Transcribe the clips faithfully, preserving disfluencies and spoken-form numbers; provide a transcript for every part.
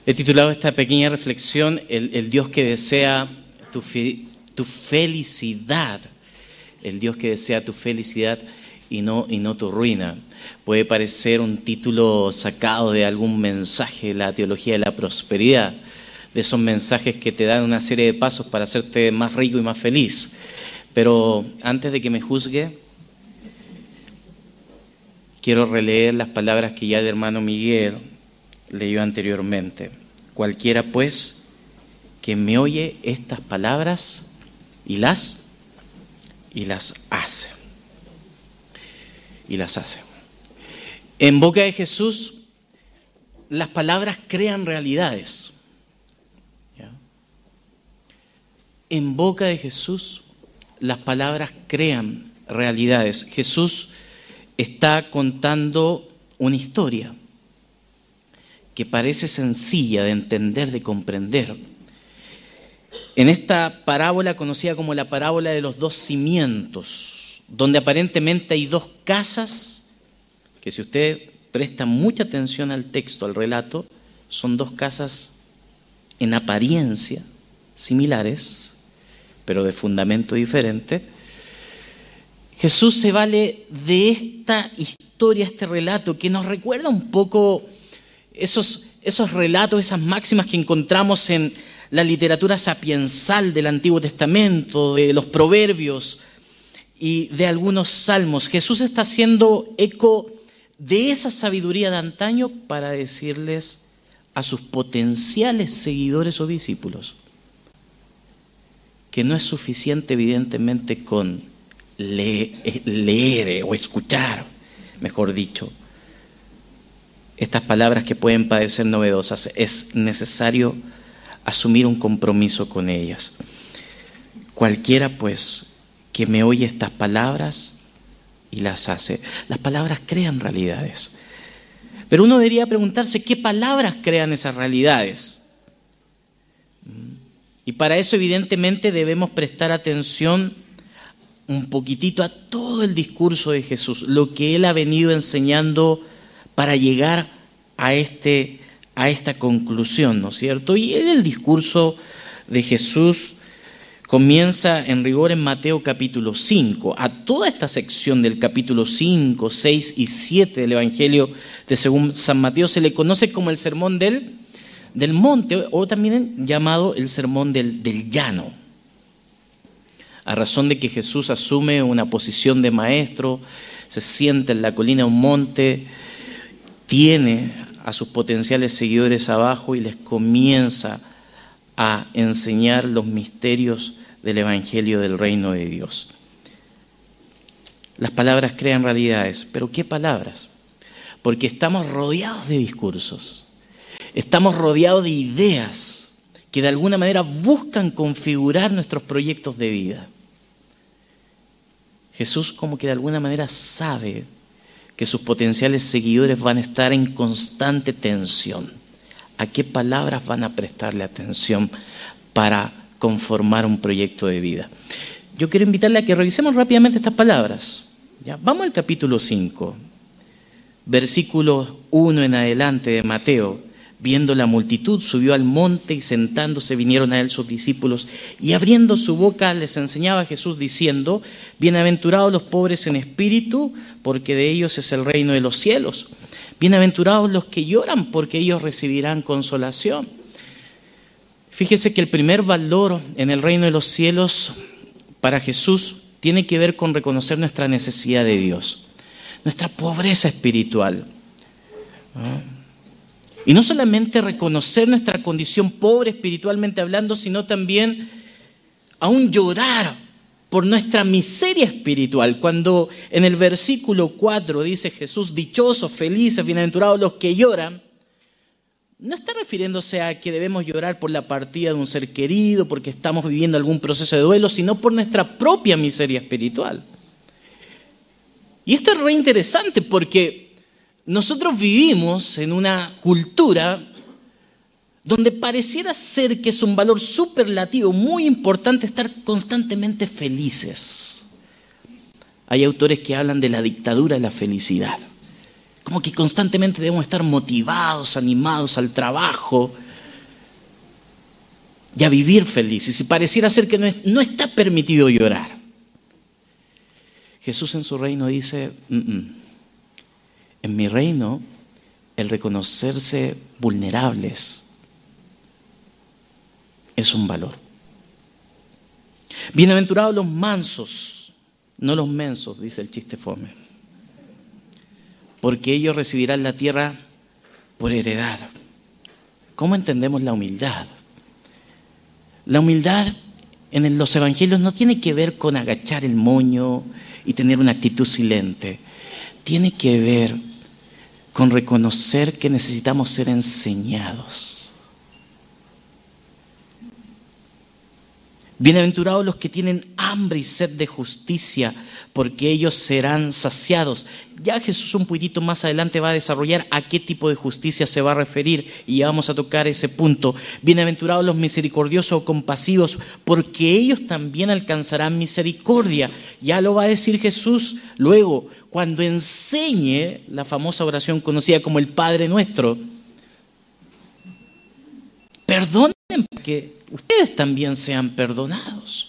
He titulado esta pequeña reflexión, el, el Dios que desea tu, fe, tu felicidad, el Dios que desea tu felicidad y no, y no tu ruina. Puede parecer un título sacado de algún mensaje de la teología de la prosperidad, de esos mensajes que te dan una serie de pasos para hacerte más rico y más feliz. Pero antes de que me juzgue, quiero releer las palabras que ya el hermano Miguel leyó anteriormente. Cualquiera pues que me oye estas palabras y las y las hace. Y las hace. En boca de Jesús, las palabras crean realidades. ¿Ya? En boca de Jesús, las palabras crean realidades. Jesús está contando una historia que parece sencilla de entender, de comprender. En esta parábola conocida como la parábola de los dos cimientos, donde aparentemente hay dos casas, que si usted presta mucha atención al texto, al relato, son dos casas en apariencia similares, pero de fundamento diferente. Jesús se vale de esta historia, este relato, que nos recuerda un poco esos, esos relatos, esas máximas que encontramos en la literatura sapiensal del Antiguo Testamento, de los proverbios y de algunos salmos. Jesús está haciendo eco de esa sabiduría de antaño para decirles a sus potenciales seguidores o discípulos que no es suficiente evidentemente con leer, leer o escuchar, mejor dicho, estas palabras que pueden parecer novedosas. Es necesario asumir un compromiso con ellas. Cualquiera pues que me oye estas palabras y las hace. Las palabras crean realidades. Pero uno debería preguntarse qué palabras crean esas realidades. Y para eso evidentemente debemos prestar atención un poquitito a todo el discurso de Jesús, lo que Él ha venido enseñando para llegar a, este, a esta conclusión, ¿no es cierto? Y el discurso de Jesús comienza en rigor en Mateo capítulo cinco. A toda esta sección del capítulo cinco, seis y siete del Evangelio de según San Mateo se le conoce como el sermón del, del monte, o también llamado el sermón del, del llano. A razón de que Jesús asume una posición de maestro, se sienta en la colina de un monte, tiene a sus potenciales seguidores abajo y les comienza a enseñar los misterios del Evangelio del Reino de Dios. Las palabras crean realidades, pero ¿qué palabras? Porque estamos rodeados de discursos, estamos rodeados de ideas que de alguna manera buscan configurar nuestros proyectos de vida. Jesús como que de alguna manera sabe que sus potenciales seguidores van a estar en constante tensión. ¿A qué palabras van a prestarle atención para conformar un proyecto de vida? Yo quiero invitarle a que revisemos rápidamente estas palabras. ¿Ya? Vamos al capítulo cinco, versículo uno en adelante de Mateo. Viendo la multitud, subió al monte y sentándose vinieron a él sus discípulos y abriendo su boca les enseñaba Jesús diciendo: bienaventurados los pobres en espíritu, porque de ellos es el reino de los cielos. Bienaventurados los que lloran, porque ellos recibirán consolación. Fíjese que el primer valor en el reino de los cielos para Jesús tiene que ver con reconocer nuestra necesidad de Dios, nuestra pobreza espiritual. ¿No? Y no solamente reconocer nuestra condición pobre espiritualmente hablando, sino también aún llorar por nuestra miseria espiritual. Cuando en el versículo cuatro dice Jesús: dichosos, felices, bienaventurados los que lloran, no está refiriéndose a que debemos llorar por la partida de un ser querido, porque estamos viviendo algún proceso de duelo, sino por nuestra propia miseria espiritual. Y esto es re interesante porque nosotros vivimos en una cultura donde pareciera ser que es un valor superlativo, muy importante estar constantemente felices. Hay autores que hablan de la dictadura de la felicidad. Como que constantemente debemos estar motivados, animados al trabajo, y a vivir felices. Y pareciera ser que no, es, no está permitido llorar. Jesús en su reino dice, mm -mm. en mi reino el reconocerse vulnerables es un valor. Bienaventurados los mansos, no los mensos, dice el chiste fome, porque ellos recibirán la tierra por heredad. ¿Cómo entendemos la humildad? La humildad en los evangelios no tiene que ver con agachar el moño y tener una actitud silente. Tiene que ver con reconocer que necesitamos ser enseñados. Bienaventurados los que tienen hambre y sed de justicia, porque ellos serán saciados. Ya Jesús un poquitito más adelante va a desarrollar a qué tipo de justicia se va a referir y ya vamos a tocar ese punto. Bienaventurados los misericordiosos o compasivos, porque ellos también alcanzarán misericordia. Ya lo va a decir Jesús luego, cuando enseñe la famosa oración conocida como el Padre Nuestro. Perdonen porque ustedes también sean perdonados.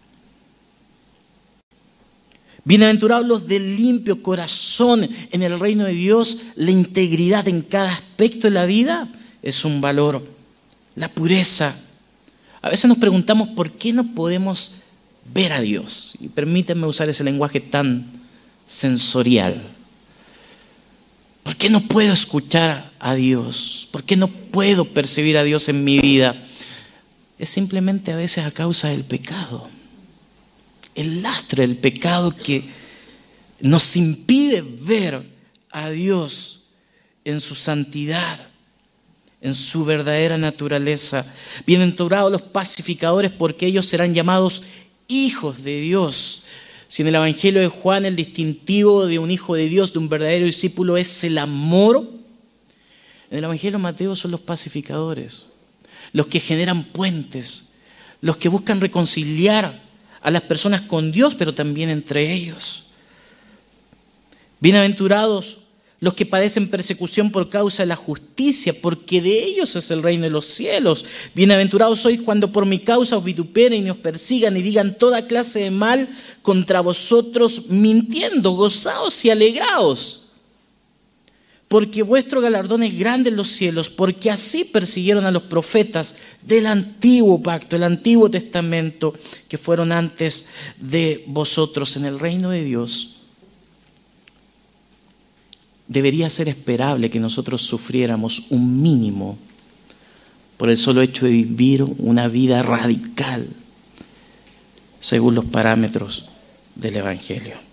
Bienaventurados los de limpio corazón, en el reino de Dios la integridad en cada aspecto de la vida es un valor. La pureza. A veces nos preguntamos por qué no podemos ver a Dios. Y permítanme usar ese lenguaje tan sensorial. ¿Por qué no puedo escuchar a Dios? ¿Por qué no puedo percibir a Dios en mi vida? Es simplemente a veces a causa del pecado. El lastre del pecado que nos impide ver a Dios en su santidad, en su verdadera naturaleza. Bienaventurados los pacificadores, porque ellos serán llamados hijos de Dios. Si en el Evangelio de Juan el distintivo de un hijo de Dios, de un verdadero discípulo, es el amor, en el Evangelio de Mateo son los pacificadores, los que generan puentes, los que buscan reconciliar a las personas con Dios, pero también entre ellos. Bienaventurados los que padecen persecución por causa de la justicia, porque de ellos es el reino de los cielos. Bienaventurados sois cuando por mi causa os vituperen y os persigan y digan toda clase de mal contra vosotros mintiendo. Gozaos y alegraos, porque vuestro galardón es grande en los cielos, porque así persiguieron a los profetas del antiguo pacto, el antiguo testamento, que fueron antes de vosotros. En el reino de Dios debería ser esperable que nosotros sufriéramos un mínimo por el solo hecho de vivir una vida radical según los parámetros del Evangelio.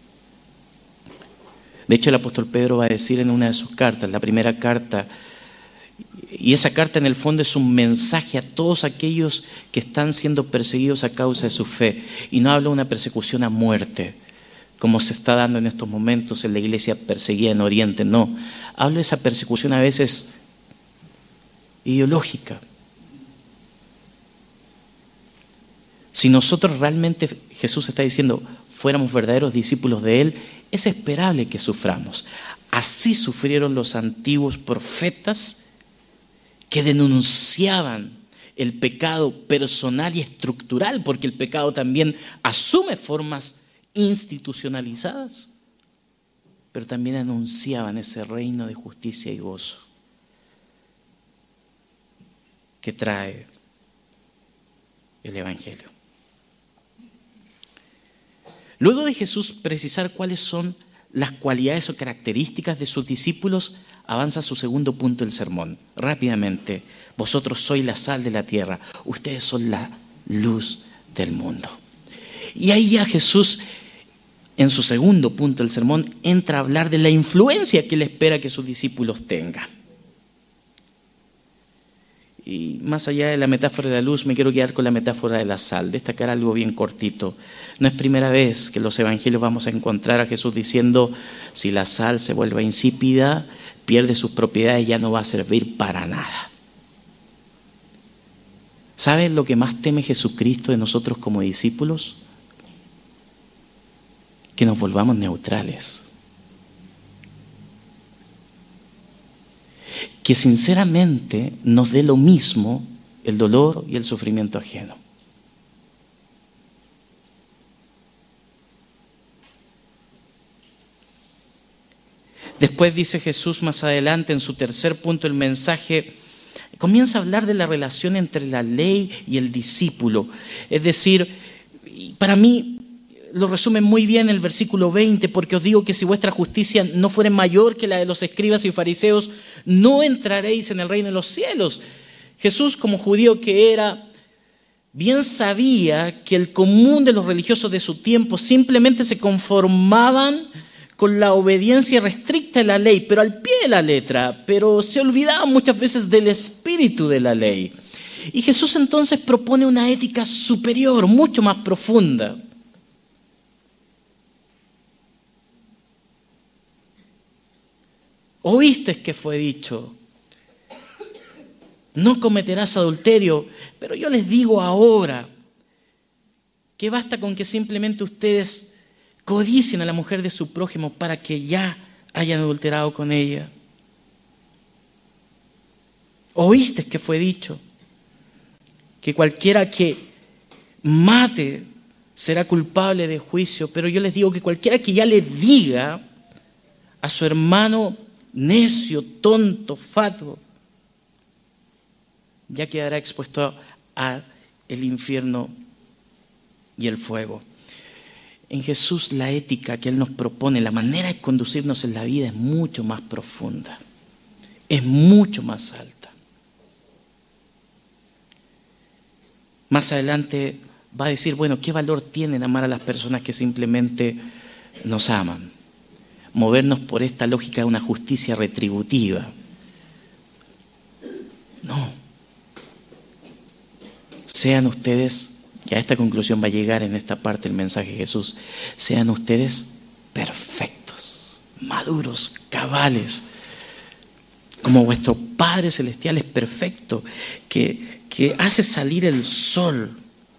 De hecho, el apóstol Pedro va a decir en una de sus cartas, la primera carta, y esa carta en el fondo es un mensaje a todos aquellos que están siendo perseguidos a causa de su fe. Y no habla de una persecución a muerte, como se está dando en estos momentos en la iglesia perseguida en Oriente, no. Habla de esa persecución a veces ideológica. Si nosotros realmente, Jesús está diciendo, fuéramos verdaderos discípulos de Él, es esperable que suframos. Así sufrieron los antiguos profetas que denunciaban el pecado personal y estructural, porque el pecado también asume formas institucionalizadas, pero también anunciaban ese reino de justicia y gozo que trae el Evangelio. Luego de Jesús precisar cuáles son las cualidades o características de sus discípulos, avanza a su segundo punto del sermón. Rápidamente, vosotros sois la sal de la tierra, ustedes son la luz del mundo. Y ahí ya Jesús, en su segundo punto del sermón, entra a hablar de la influencia que él espera que sus discípulos tengan. Y más allá de la metáfora de la luz, me quiero quedar con la metáfora de la sal, destacar algo bien cortito. No es primera vez que en los evangelios vamos a encontrar a Jesús diciendo, si la sal se vuelve insípida, pierde sus propiedades, ya no va a servir para nada. ¿Saben lo que más teme Jesucristo de nosotros como discípulos? Que nos volvamos neutrales. Que sinceramente nos dé lo mismo el dolor y el sufrimiento ajeno. Después dice Jesús más adelante, en su tercer punto del mensaje, comienza a hablar de la relación entre la ley y el discípulo. Es decir, para mí lo resume muy bien el versículo veinte, porque os digo que si vuestra justicia no fuera mayor que la de los escribas y fariseos, no entraréis en el reino de los cielos. Jesús, como judío que era, bien sabía que el común de los religiosos de su tiempo simplemente se conformaban con la obediencia restricta de la ley, pero al pie de la letra, pero se olvidaban muchas veces del espíritu de la ley. Y Jesús entonces propone una ética superior, mucho más profunda. Oíste que fue dicho, no cometerás adulterio, pero yo les digo ahora que basta con que simplemente ustedes codicien a la mujer de su prójimo para que ya hayan adulterado con ella. Oíste que fue dicho que cualquiera que mate será culpable de juicio, pero yo les digo que cualquiera que ya le diga a su hermano necio, tonto, fatuo, ya quedará expuesto al infierno y el fuego. En Jesús la ética que Él nos propone, la manera de conducirnos en la vida es mucho más profunda, es mucho más alta. Más adelante va a decir, bueno, ¿qué valor tienen amar a las personas que simplemente nos aman? Movernos por esta lógica de una justicia retributiva. No. Sean ustedes, y a esta conclusión va a llegar en esta parte del mensaje de Jesús, sean ustedes perfectos, maduros, cabales, como vuestro Padre Celestial es perfecto, que, que hace salir el sol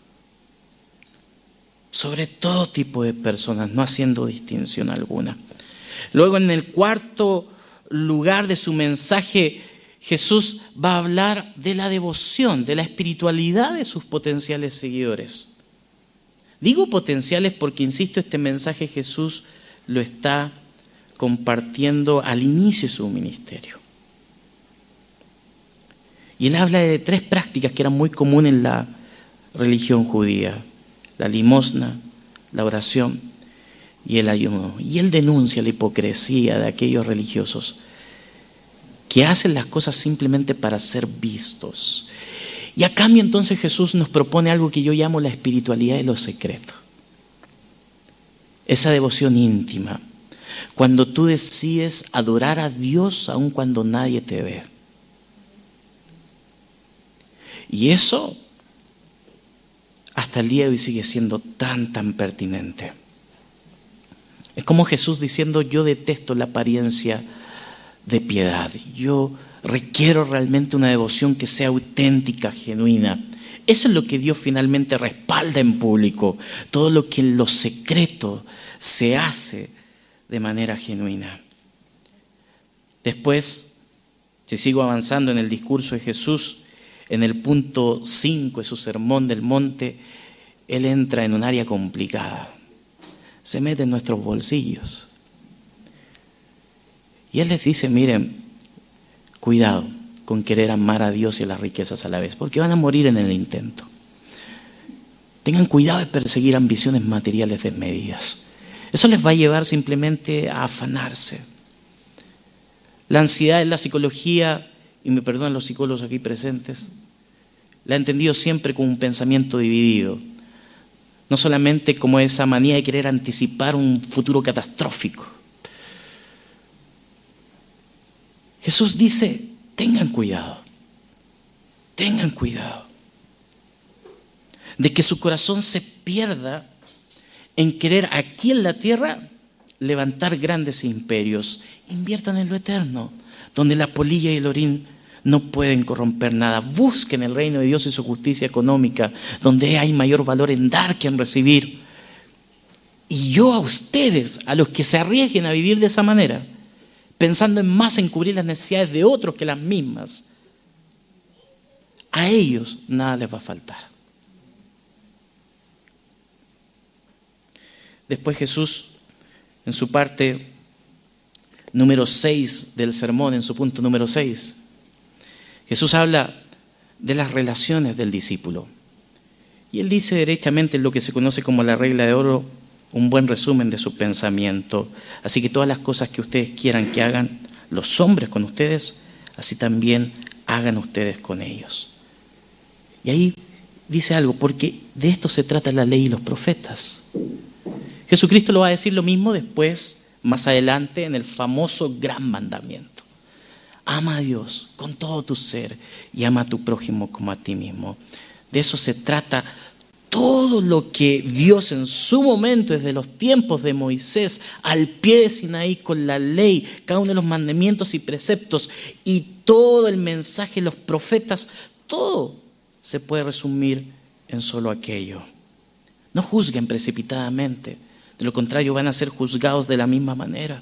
sobre todo tipo de personas, no haciendo distinción alguna. Luego, en el cuarto lugar de su mensaje, Jesús va a hablar de la devoción, de la espiritualidad de sus potenciales seguidores. Digo potenciales porque, insisto, este mensaje Jesús lo está compartiendo al inicio de su ministerio. Y él habla de tres prácticas que eran muy comunes en la religión judía: la limosna, la oración y el ayuno. Y él denuncia la hipocresía de aquellos religiosos que hacen las cosas simplemente para ser vistos. Y a cambio entonces Jesús nos propone algo que yo llamo la espiritualidad de lo secreto. Esa devoción íntima, cuando tú decides adorar a Dios aun cuando nadie te ve. Y eso hasta el día de hoy sigue siendo tan, tan pertinente. Es como Jesús diciendo: yo detesto la apariencia de piedad. Yo requiero realmente una devoción que sea auténtica, genuina. Eso es lo que Dios finalmente respalda en público. Todo lo que en lo secreto se hace de manera genuina. Después, si sigo avanzando en el discurso de Jesús, en el punto cinco de su sermón del monte, Él entra en un área complicada. Se mete en nuestros bolsillos. Y Él les dice: miren, cuidado con querer amar a Dios y a las riquezas a la vez, porque van a morir en el intento. Tengan cuidado de perseguir ambiciones materiales desmedidas. Eso les va a llevar simplemente a afanarse. La ansiedad en la psicología, y me perdonan los psicólogos aquí presentes, la he entendido siempre como un pensamiento dividido. No solamente como esa manía de querer anticipar un futuro catastrófico. Jesús dice: tengan cuidado, tengan cuidado de que su corazón se pierda en querer aquí en la tierra levantar grandes imperios. Inviertan en lo eterno, donde la polilla y el orín no pueden corromper nada. Busquen el reino de Dios y su justicia económica, donde hay mayor valor en dar que en recibir. Y yo a ustedes, a los que se arriesguen a vivir de esa manera, pensando en más en cubrir las necesidades de otros que las mismas, a ellos nada les va a faltar. Después Jesús, en su parte número seis del sermón, en su punto número seis, Jesús habla de las relaciones del discípulo. Y él dice derechamente lo que se conoce como la regla de oro, un buen resumen de su pensamiento. Así que todas las cosas que ustedes quieran que hagan los hombres con ustedes, así también hagan ustedes con ellos. Y ahí dice algo, porque de esto se trata la ley y los profetas. Jesucristo lo va a decir lo mismo después, más adelante, en el famoso gran mandamiento. Ama a Dios con todo tu ser y ama a tu prójimo como a ti mismo. De eso se trata todo lo que Dios en su momento, desde los tiempos de Moisés, al pie de Sinaí con la ley, cada uno de los mandamientos y preceptos y todo el mensaje de los profetas, todo se puede resumir en solo aquello. No juzguen precipitadamente, de lo contrario van a ser juzgados de la misma manera.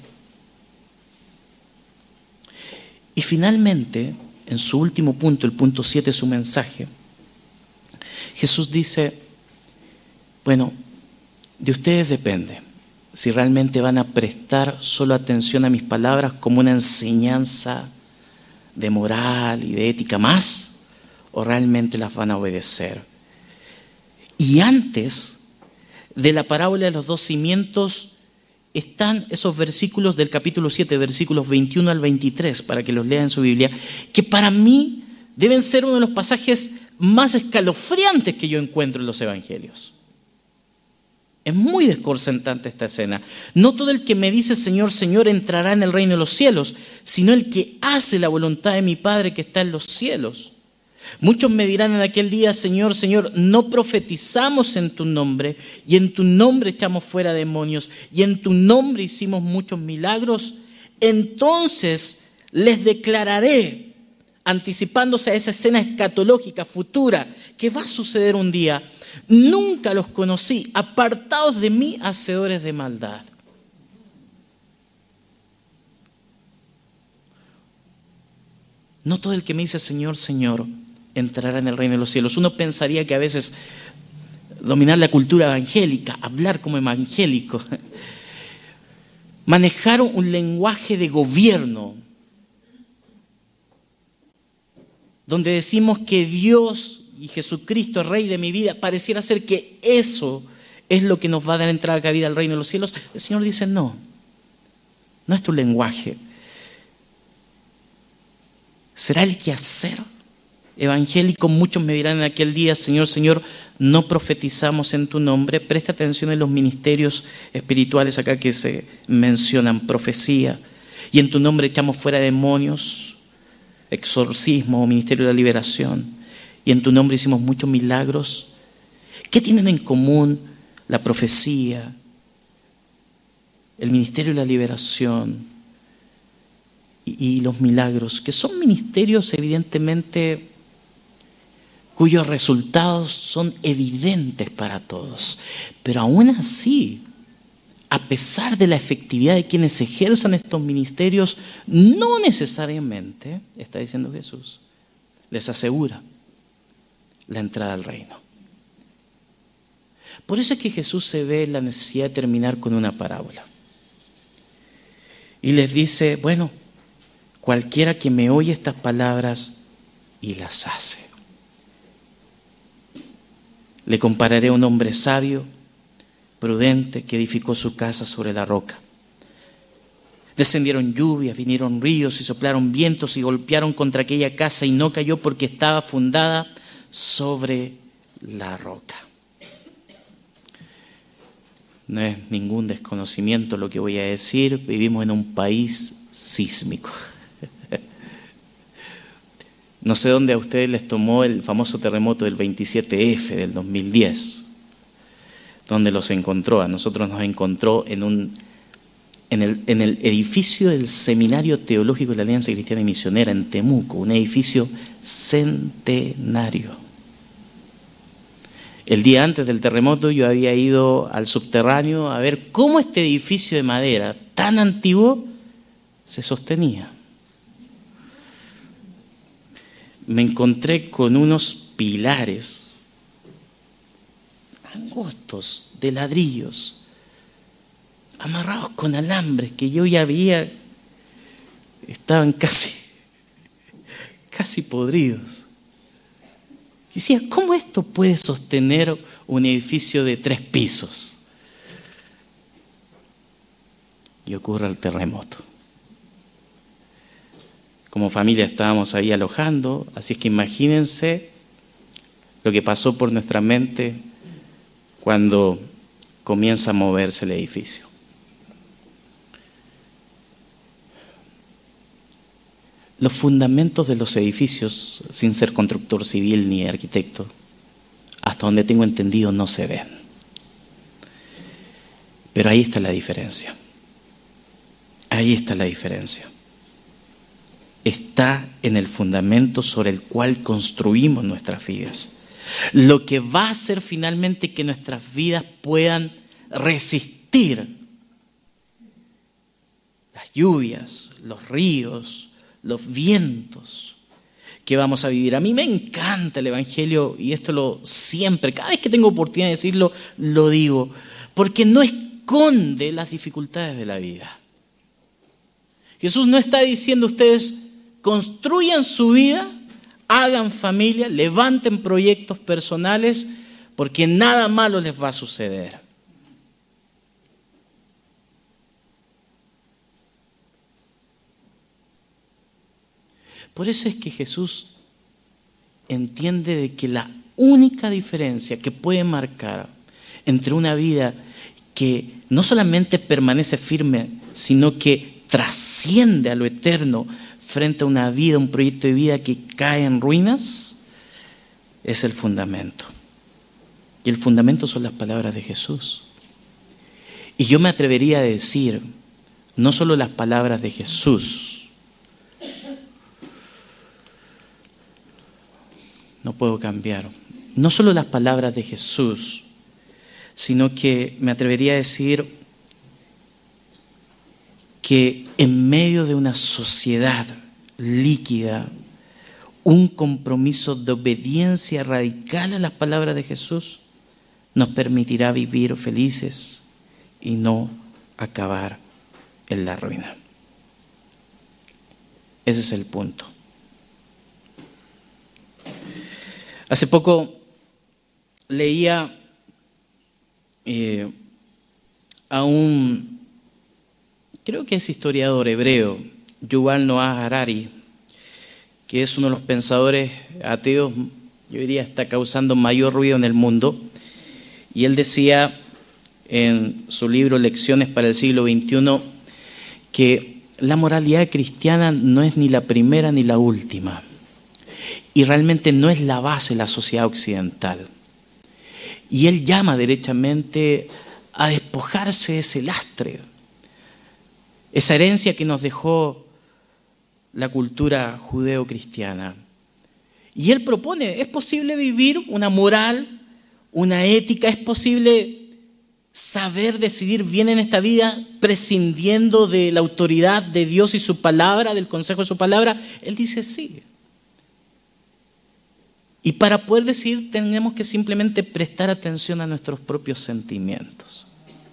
Y finalmente, en su último punto, el punto siete de su mensaje, Jesús dice, bueno, de ustedes depende si realmente van a prestar solo atención a mis palabras como una enseñanza de moral y de ética más, o realmente las van a obedecer. Y antes de la parábola de los dos cimientos están esos versículos del capítulo siete, versículos veintiuno al veintitrés, para que los lean en su Biblia, que para mí deben ser uno de los pasajes más escalofriantes que yo encuentro en los evangelios. Es muy desconcertante esta escena. No todo el que me dice Señor, Señor entrará en el reino de los cielos, sino el que hace la voluntad de mi Padre que está en los cielos. Muchos me dirán en aquel día, Señor, Señor, no profetizamos en tu nombre, y en tu nombre echamos fuera demonios, y en tu nombre hicimos muchos milagros. Entonces les declararé, anticipándose a esa escena escatológica futura que va a suceder un día, nunca los conocí, apartados de mí, hacedores de maldad. No todo el que me dice Señor, Señor entrará en el reino de los cielos. Uno pensaría que a veces dominar la cultura evangélica, hablar como evangélico, manejar un lenguaje de gobierno, donde decimos que Dios y Jesucristo es Rey de mi vida, pareciera ser que eso es lo que nos va a dar entrada a cabida al reino de los cielos. El Señor dice no, no es tu lenguaje. Será el quehacer evangélico. Muchos me dirán en aquel día, Señor, Señor, no profetizamos en tu nombre. Presta atención en los ministerios espirituales acá que se mencionan, profecía, y en tu nombre echamos fuera demonios, exorcismo, ministerio de la liberación, y en tu nombre hicimos muchos milagros. ¿Qué tienen en común la profecía, el ministerio de la liberación y los milagros? Que son ministerios evidentemente cuyos resultados son evidentes para todos. Pero aún así, a pesar de la efectividad de quienes ejerzan estos ministerios, no necesariamente, está diciendo Jesús, les asegura la entrada al reino. Por eso es que Jesús se ve la necesidad de terminar con una parábola. Y les dice, bueno, cualquiera que me oye estas palabras y las hace. Le compararé a un hombre sabio, prudente, que edificó su casa sobre la roca. Descendieron lluvias, vinieron ríos y soplaron vientos y golpearon contra aquella casa y no cayó porque estaba fundada sobre la roca. No es ningún desconocimiento lo que voy a decir. Vivimos en un país sísmico. No sé dónde a ustedes les tomó el famoso terremoto del veintisiete efe del dos mil diez, donde los encontró. A nosotros nos encontró en, un, en, el, en el edificio del Seminario Teológico de la Alianza Cristiana y Misionera en Temuco, un edificio centenario. El día antes del terremoto yo había ido al subterráneo a ver cómo este edificio de madera tan antiguo se sostenía. me encontré con unos pilares angostos de ladrillos, amarrados con alambres que yo ya había, estaban casi, casi podridos. Y decía, ¿cómo esto puede sostener un edificio de tres pisos? Y ocurre el terremoto. Como familia estábamos ahí alojando, así es que imagínense lo que pasó por nuestra mente cuando comienza a moverse el edificio. Los fundamentos de los edificios, sin ser constructor civil ni arquitecto, hasta donde tengo entendido, no se ven. Pero ahí está la diferencia. Ahí está la diferencia. Está en el fundamento sobre el cual construimos nuestras vidas. Lo que va a hacer finalmente que nuestras vidas puedan resistir las lluvias, los ríos, los vientos que vamos a vivir. A mí me encanta el Evangelio y esto lo siempre, cada vez que tengo oportunidad de decirlo, lo digo, porque no esconde las dificultades de la vida. Jesús no está diciendo ustedes construyan su vida, hagan familia, levanten proyectos personales, porque nada malo les va a suceder. Por eso es que Jesús entiende de que la única diferencia que puede marcar entre una vida que no solamente permanece firme, sino que trasciende a lo eterno frente a una vida, un proyecto de vida que cae en ruinas, es el fundamento. Y el fundamento son las palabras de Jesús. Y yo me atrevería a decir, no solo las palabras de Jesús, no puedo cambiar, no solo las palabras de Jesús, sino que me atrevería a decir que en medio de una sociedad líquida, un compromiso de obediencia radical a las palabras de Jesús nos permitirá vivir felices y no acabar en la ruina. Ese es el punto. Hace poco leía eh, a un, creo que es historiador hebreo, Yuval Noah Harari, que es uno de los pensadores ateos, yo diría, está causando mayor ruido en el mundo. Y él decía en su libro Lecciones para el siglo veintiuno que la moralidad cristiana no es ni la primera ni la última. Y realmente no es la base de la sociedad occidental. Y él llama derechamente a despojarse de ese lastre, esa herencia que nos dejó la cultura judeo-cristiana. Y él propone, es posible vivir una moral, una ética, es posible saber decidir bien en esta vida prescindiendo de la autoridad de Dios y su palabra, del consejo de su palabra. Él dice sí. Y para poder decidir tenemos que simplemente prestar atención a nuestros propios sentimientos.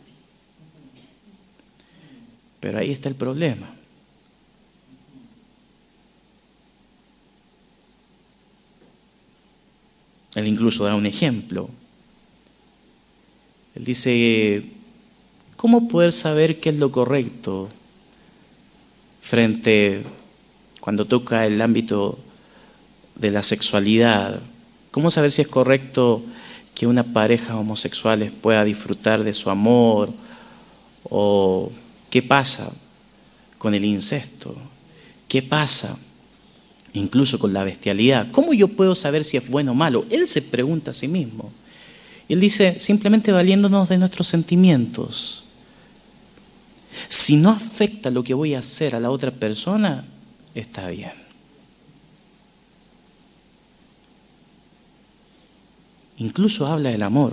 Pero ahí está el problema. Él incluso da un ejemplo. Él dice, ¿cómo poder saber qué es lo correcto frente cuando toca el ámbito de la sexualidad? ¿Cómo saber si es correcto que una pareja homosexual pueda disfrutar de su amor? ¿O qué pasa con el incesto? ¿Qué pasa incluso con la bestialidad? ¿Cómo yo puedo saber si es bueno o malo? Él se pregunta a sí mismo. Y él dice, simplemente valiéndonos de nuestros sentimientos. Si no afecta lo que voy a hacer a la otra persona, está bien. Incluso habla del amor,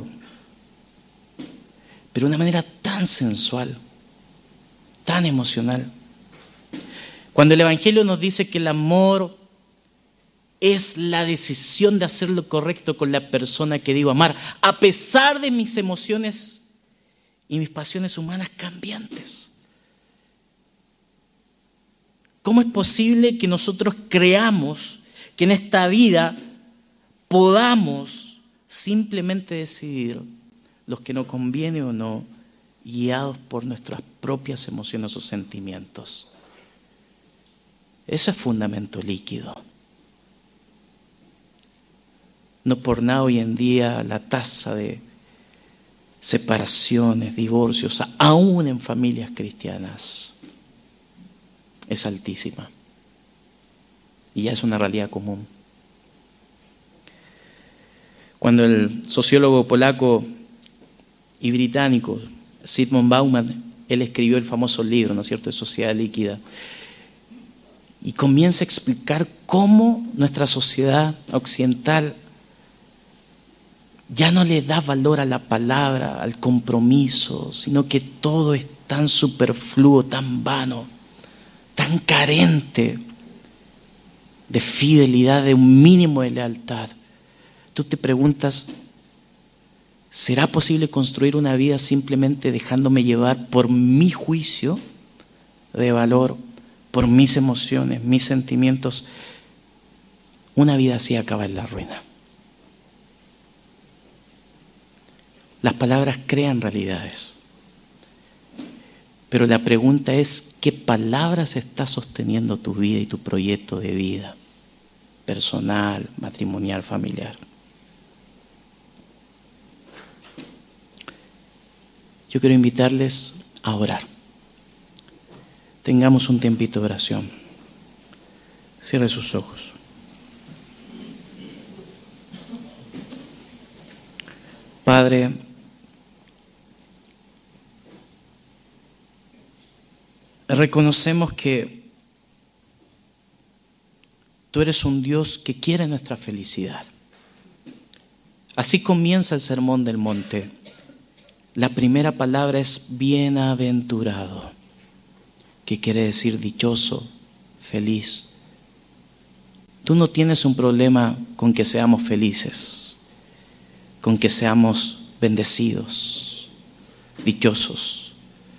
pero de una manera tan sensual, tan emocional. Cuando el Evangelio nos dice que el amor es la decisión de hacer lo correcto con la persona que digo amar, a pesar de mis emociones y mis pasiones humanas cambiantes. ¿Cómo es posible que nosotros creamos que en esta vida podamos simplemente decidir lo que nos conviene o no, guiados por nuestras propias emociones o sentimientos? Eso es fundamento líquido. No por nada hoy en día la tasa de separaciones, divorcios, aún en familias cristianas, es altísima. Y ya es una realidad común. Cuando el sociólogo polaco y británico Zygmunt Bauman, él escribió el famoso libro, ¿no es cierto?, de Sociedad Líquida, y comienza a explicar cómo nuestra sociedad occidental ya no le da valor a la palabra, al compromiso, sino que todo es tan superfluo, tan vano, tan carente de fidelidad, de un mínimo de lealtad. Tú te preguntas, ¿será posible construir una vida simplemente dejándome llevar por mi juicio de valor, por mis emociones, mis sentimientos? Una vida así acaba en la ruina. Las palabras crean realidades. Pero la pregunta es, ¿qué palabras está sosteniendo tu vida y tu proyecto de vida personal, matrimonial, familiar? Yo quiero invitarles a orar. Tengamos un tiempito de oración. Cierre sus ojos. Padre, reconocemos que tú eres un Dios que quiere nuestra felicidad. Así comienza el Sermón del Monte. La primera palabra es bienaventurado, que quiere decir dichoso, feliz. Tú no tienes un problema con que seamos felices, con que seamos bendecidos, dichosos.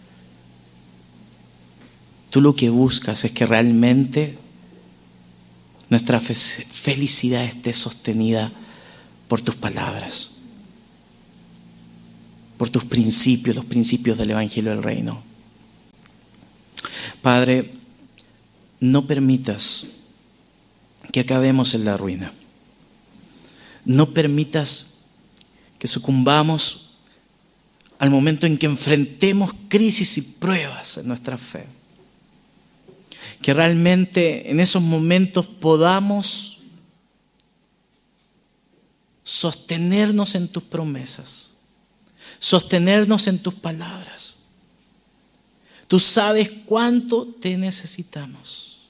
Tú lo que buscas es que realmente nuestra fe- felicidad esté sostenida por tus palabras, por tus principios, los principios del Evangelio del Reino. Padre, no permitas que acabemos en la ruina. No permitas que sucumbamos al momento en que enfrentemos crisis y pruebas en nuestra fe. Que realmente en esos momentos podamos sostenernos en tus promesas, sostenernos en tus palabras. Tú sabes cuánto te necesitamos.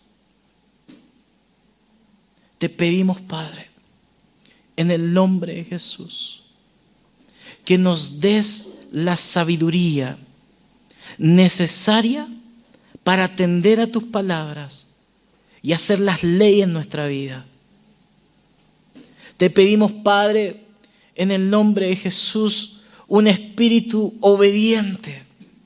Te pedimos, Padre, en el nombre de Jesús, que nos des la sabiduría necesaria para atender a tus palabras y hacerlas ley en nuestra vida. Te pedimos, Padre, en el nombre de Jesús, un espíritu obediente.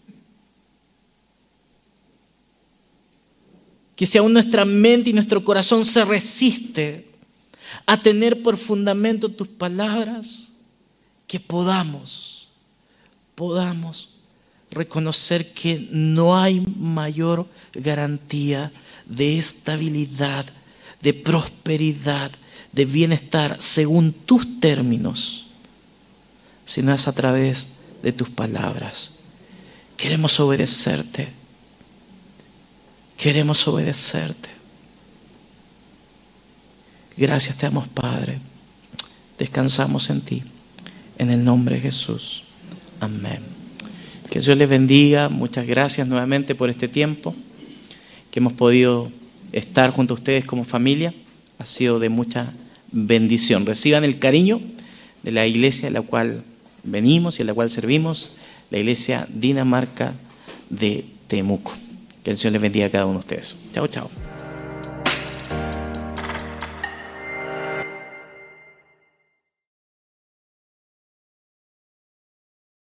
Que si aún nuestra mente y nuestro corazón se resiste a tener por fundamento tus palabras, que podamos, podamos reconocer que no hay mayor garantía de estabilidad, de prosperidad, de bienestar según tus términos, sino es a través de tus palabras. Queremos obedecerte. Queremos obedecerte. Gracias te damos, Padre. Descansamos en ti. En el nombre de Jesús. Amén. Que Dios les bendiga. Muchas gracias nuevamente por este tiempo que hemos podido estar junto a ustedes como familia. Ha sido de mucha bendición. Reciban el cariño de la iglesia a la cual venimos y a la cual servimos, la iglesia Dinamarca de Temuco. Que el Señor les bendiga a cada uno de ustedes. Chao, chao.